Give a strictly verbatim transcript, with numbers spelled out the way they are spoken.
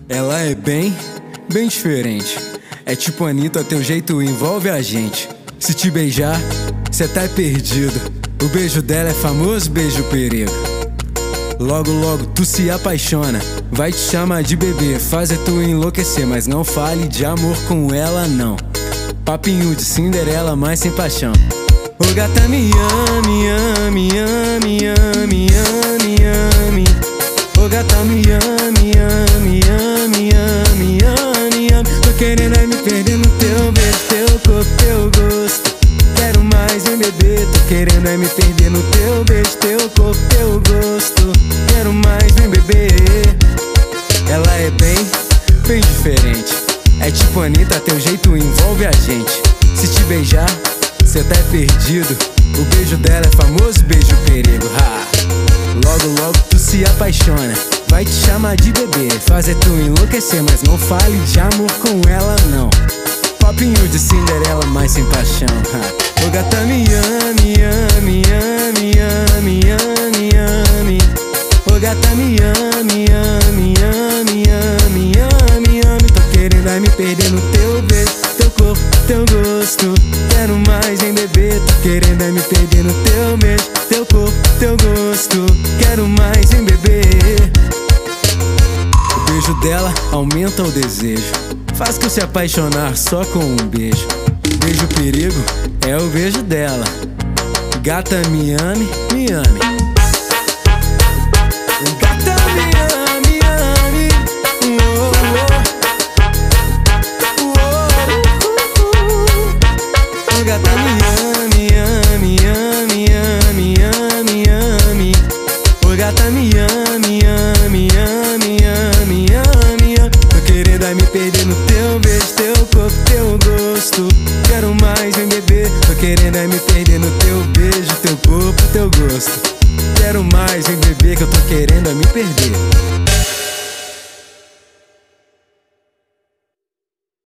Ela é bem, bem diferente. É tipo Anitta, teu jeito envolve a gente. Se te beijar, cê tá perdido. O beijo dela é famoso beijo perigo. Logo, logo tu se apaixona. Vai te chamar de bebê, faz é tu enlouquecer. Mas não fale de amor com ela não. Papinho de Cinderela, mas sem paixão. Ô gata, me ame, ame, ame, ame, ame, ame. Ô gata, me ame, ame, ame, ame, ame, ame. Tô querendo é me perder no teu beijo, teu corpo, teu gosto. Quero mais, vem beber. Tô querendo é me perder no teu beijo, teu corpo, teu gosto. Quero mais, vem beber. Ela é bem, bem diferente. É tipo Anitta, teu jeito envolve a gente. Se te beijar, cê tá perdido. O beijo dela é famoso beijo perigo. Ha! Logo, logo tu se apaixona. Vai te chamar de bebê, faz é tu enlouquecer. Mas não fale de amor com ela não. Papinho de Cinderela, mas sem paixão. Ha! Ô gata, me ame, ame, ame, ame, ame, ame. Ô gata, me ame, ame, ame, ame, ame, ame. Tô querendo é me perder no teu beijo, teu corpo, teu gosto. Quero mais, vem beber. Tô querendo é me perder no teu beijo, teu corpo, teu gosto. Quero mais, vem beber. O beijo dela aumenta o desejo. Faz que eu se apaixonar só com um beijo. Beijo perigo é o beijo dela. Gata, me ame, me ame. Gata, me ame, ame. Oh, oh. Oh, oh. Oh, gata, me ame, ame, ame, ame, ame, ame. Oh, gata, me ame, ame, ame, ame, ame, ame. Tô querendo é me perder no teu beijo, teu corpo, teu gosto. Quero mais, vem beber. Tô querendo é me perder no teu beijo, teu corpo, teu gosto. Quero mais, vem beber, que eu tô querendo é me perder.